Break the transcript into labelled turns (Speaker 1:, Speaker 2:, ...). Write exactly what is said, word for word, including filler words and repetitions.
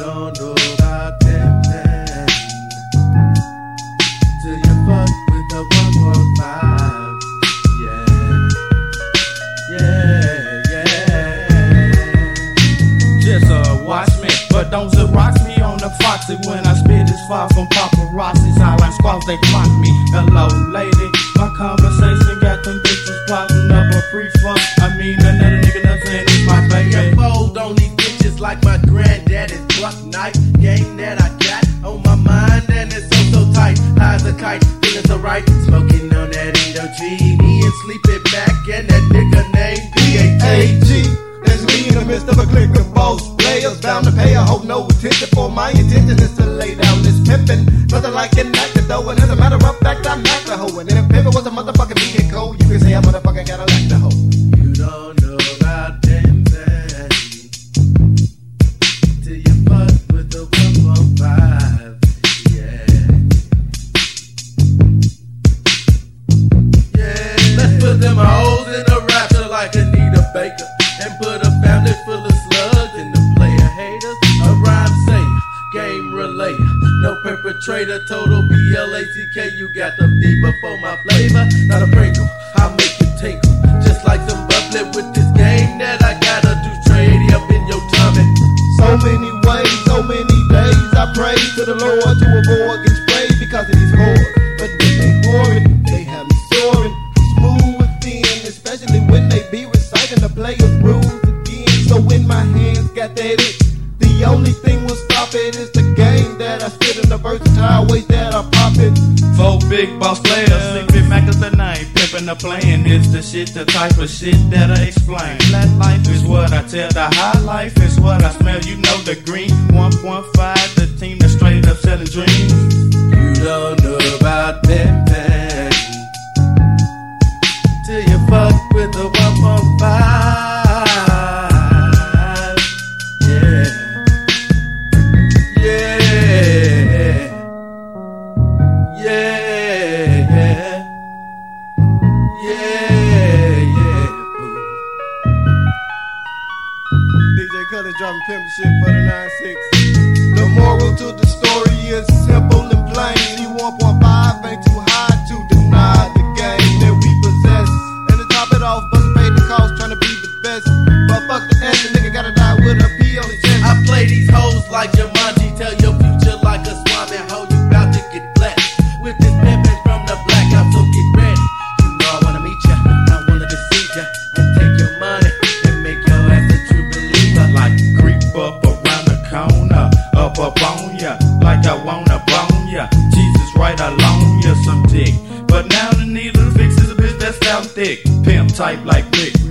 Speaker 1: don't know about them then till you fuck with the one more five. Yeah, yeah, yeah. Just uh, watch me, but don't rocks me on the foxy when I spit is far from paparazzi's. Highline squads, they clock me. Hello, lady. My conversation got them bitches plotting up a pre-funk. I mean, another nigga that's saying it's my baby.
Speaker 2: I fold on these bitches like my granddaddy's buck knife. Game that I got on my mind and it's so so tight. High as a kite, feeling so right. Smoking on that Indo G. Me and sleeping back and that nigga named P A G.
Speaker 3: That's me in the midst of a clique of boss players bound to pay. I hope no attention, for my intention is to lay down this pimpin'. Nothing like an actor though, and as a matter of fact, I'm not the hoe. And if pimpin' was a motherfucking vehicle, you can say I motherfucking gotta like the hoe.
Speaker 1: You don't know about them then till you fuck with the one one five. Yeah, yeah.
Speaker 2: Let's put them hoes in a raptor like Anita Baker. And put a family full of slugs in the player haters. A rhyme sayer, game relayer, no perpetrator, total B L A C K. You got the fever for my flavor, not a Pringle. I'll make you tinkle, just like some bubbly with this game that I gotta do straight up in your tummy.
Speaker 3: So many ways, so many days, I pray to the Lord to avoid getting sprayed because of these whores. But when they whoring, they have me soaring, smooth and thin, especially when they be reciting the player's rules again. So in my hands got that it. The only thing will stop it is the game that I spit in the versatile ways that I pop it.
Speaker 1: Four big boss players, sleeping Mac is the name, pimpin' the playing is the shit, the type of shit that I explain. Flat life is what I tell, the high life is what I smell. You know the green one point five, the team that's straight up selling dreams.
Speaker 2: You don't know about them then till you fuck with the one point five.
Speaker 3: Dropping pimp shit for the nine six. The moral to the story is simple and plain. C one point five ain't too high to deny the game that we possess. And to top it off, bust paid the cost trying to be the best. But fuck the ass, the nigga gotta die with a P on his chest.
Speaker 2: I play these hoes like Jumanji, tell your future like a swami. How you bout to get blessed with this pimpin' from the black. I'm so get ready. You know I wanna meet ya, I wanna deceive ya and take your money and make your ass a true believer.
Speaker 1: Like creep up around the corner, up up on ya, like I wanna bone ya. Jesus right along ya some dick, but now the needle fixes a bitch that's down thick. Pimp type like Rick